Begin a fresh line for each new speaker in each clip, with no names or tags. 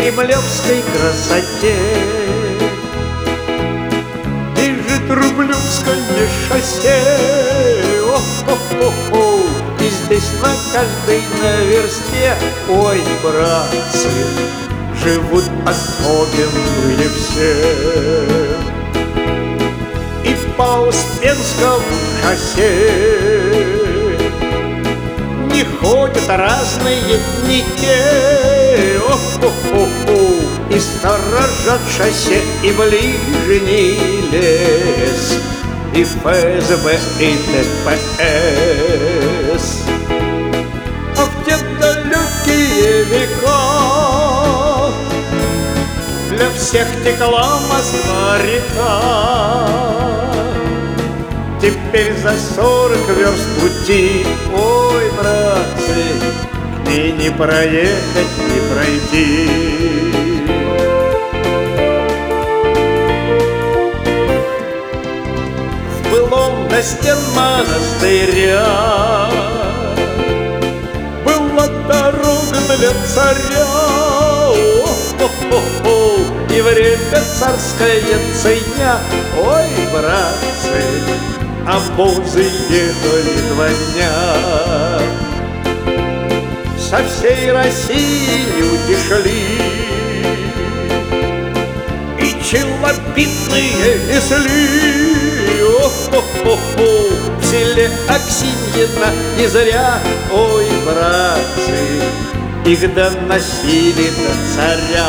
кремлевской красоте бежит Рублевское шоссе. О-хо-хо-хо. И здесь на каждой наверсте, ой, братцы, живут особенные все. И по Успенскому шоссе не ходят разные не те. О-хо-хо-хо. И сторожат шоссе и ближний лес, и ФСБ, и ДПС. А в те далекие века для всех текла Москва-река. Теперь за 40 верст пути, ой, братцы, к ней не проехать, не пройти. В былом до стен монастыря была дорога для царя. О-хо-хо-хо. И время царское ценя, ой, братцы, обозы ехали 2 дня. Со всей России люди шли, и челобитные несли. О-хо-хо-хо. В селе Аксиньино не зря, ой, братцы, их доносили до царя.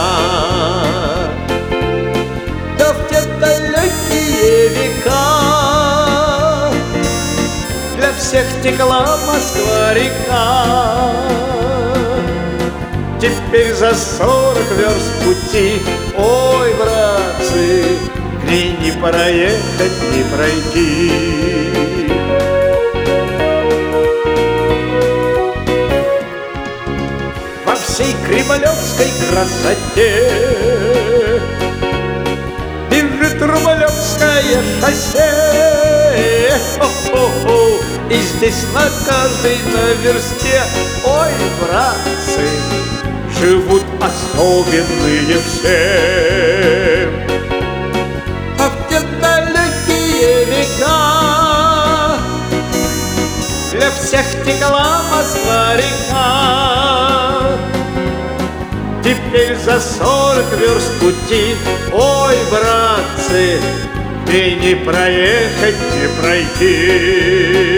Да в те далекие века для всех текла Москва-река. Теперь за 40 верст пути, ой, братцы, к ней не проехать, не пройти. Во всей кремлевской красоте бежит Рублевское шоссе. Хо-хо-хо. И здесь на каждой наверсте, ой, братцы, живут особенные все. А в те далекие века для всех текла Москва-река. Теперь за 40 верст пути, ой, братцы, и не проехать, не пройти.